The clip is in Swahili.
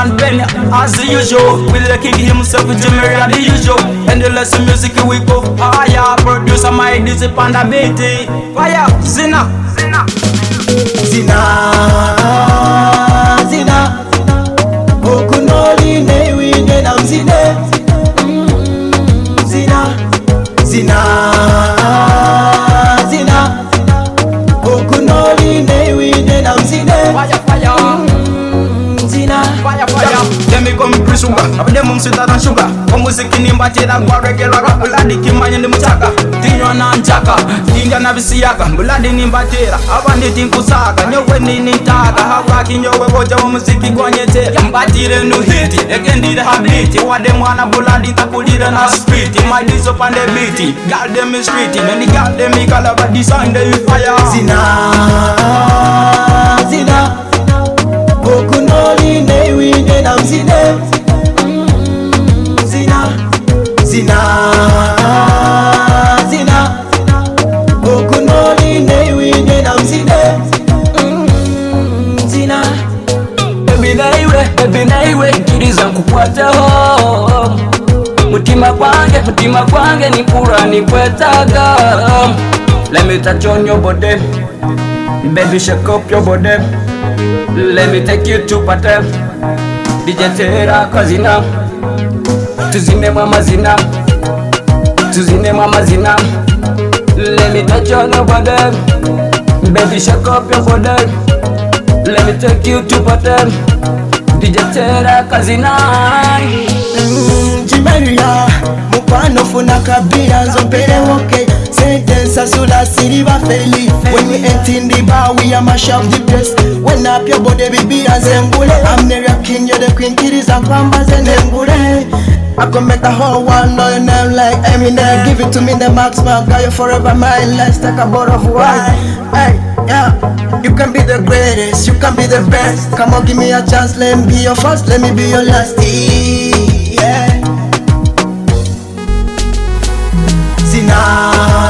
and Ben as the usual. With the king himself, Jimmy Ray the usual. And the lesson music we go higher. Producer my dizzy panda baby. Fire, Zina. Zina, Zina, Okunoli ne wine na mzine. Zina, Zina, Zina, Okunoli ne wine na mzine. Fire, fire. Zina, fire, fire. Demi come prisuga, abde mumsita na sugar. Kwa muziki ni mbatira kwa regular rap. Buladi kimanya ni mchaka, tinyo na njaka. Tinga na visiyaka, buladi ni mbatira. Abandi tinkusaka, nyowe ni nintaka. Hawaki nyowe boja wa muziki kwa nyete. Mbatire nu hiti, egendire habiti. Wade mwana buladi takulire na spiti. Maidizo pande biti, gal dem is streety. Many gal dem is kalaba design de fire. Zina, Zina, Okunoli ne wine na mzine. Zina, Zina, Zina, Okunoli ne wine na mzine. Zina, baby naiwe nkiriza nkukwata home. Mutima kwange ni pura ni kwetaga. Let me touch on your body, baby shake up your body. Let me take you to party. DJ Tera Kazina, tuzine mama zina, tuzine mama zina. Let me touch on your body, baby shake up your body. Let me take you to party. DJ Tera Kazina. Jimeria, mukwano funa kabira nzompere woke. Sentence asula siriba feli. When we enter in the bar, we are mash up the place. When up your body, baby, and zengule. I'm the rap king, you're the queen, kiddies and kwambas and zengule. I can make the whole world know your name like Eminem. Give it to me, the max man, got you forever mine. Let's take a bottle of wine. Hey, yeah, you can be the greatest, you can be the best. Come on, give me a chance, let me be your first, let me be your last. Yeah. Zina.